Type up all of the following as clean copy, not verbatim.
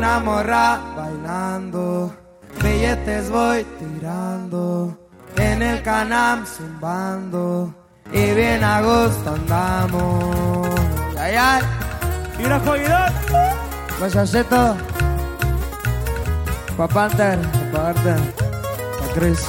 Una morra bailando, billetes voy tirando, en el Canam zumbando, y bien a gusto andamos. Ay, ay. Y una joyidad. Guachacito, pa' Panther, pa' Arter, pa' Chris.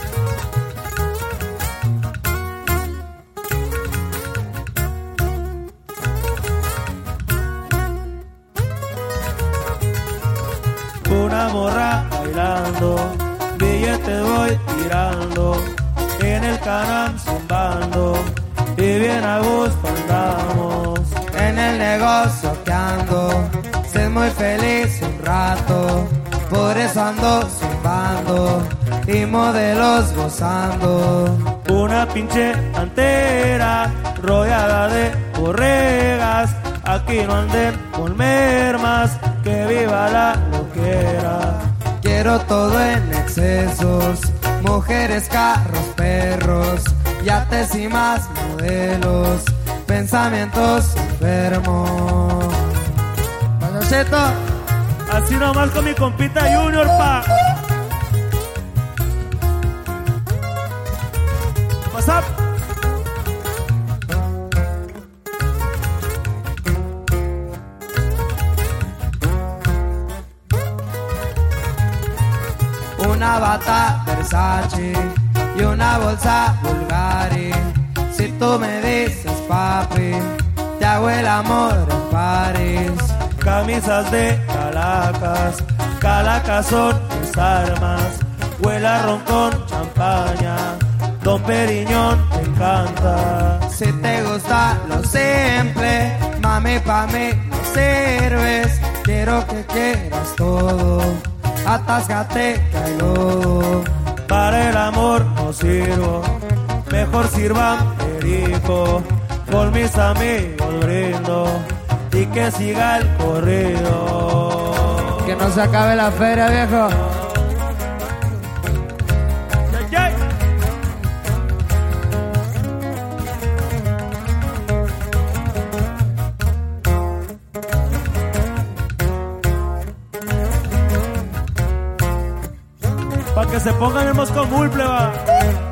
Una morra bailando, billetes voy tirando, en el Canam zumbando, y bien a gusto andamos. En el negocio que ando, ser muy feliz un rato, por eso ando zumbando, y modelos gozando. Una pinche antera, rodeada de borregas, aquí no anden con mermas, que viva la loquera. Quiero todo en excesos, mujeres, carros, perros, yates y más modelos, pensamientos enfermos. Guachacito, Así nomás con mi compita Junior, pa. What's up? una bata Versace y una bolsa Bulgari. Si tú me dices papi, te hago el amor en París. Camisas de Calacas, Calacas son mis armas. Huela ron con champaña, Don Periñón te encanta. Si te gusta lo simple, mami, pa' mí no sirves. Quiero que quieras todo, atáscate que hay lodo. Para el amor no sirvo, mejor sirvan perico. Con mis amigos brindo y que siga el corrido. Que no se acabe la feria, viejo. Pa' que se pongan el mosco mulple, va.